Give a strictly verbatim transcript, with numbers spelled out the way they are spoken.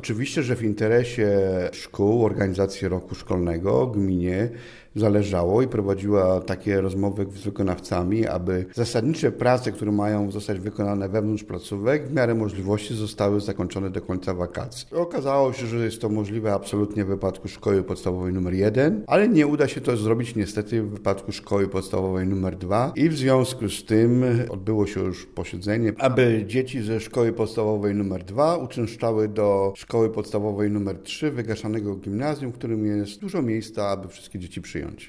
Oczywiście, że w interesie szkół, organizacji roku szkolnego, gminie zależało i prowadziła takie rozmowy z wykonawcami, aby zasadnicze prace, które mają zostać wykonane wewnątrz placówek, w miarę możliwości zostały zakończone do końca wakacji. Okazało się, że jest to możliwe absolutnie w wypadku szkoły podstawowej numer jeden, ale nie uda się to zrobić niestety w wypadku szkoły podstawowej numer dwa i w związku z tym odbyło się już posiedzenie, aby dzieci ze szkoły podstawowej numer dwa uczęszczały do szkoły podstawowej numer trzy wygaszanego gimnazjum, w którym jest dużo miejsca, aby wszystkie dzieci przyjąć.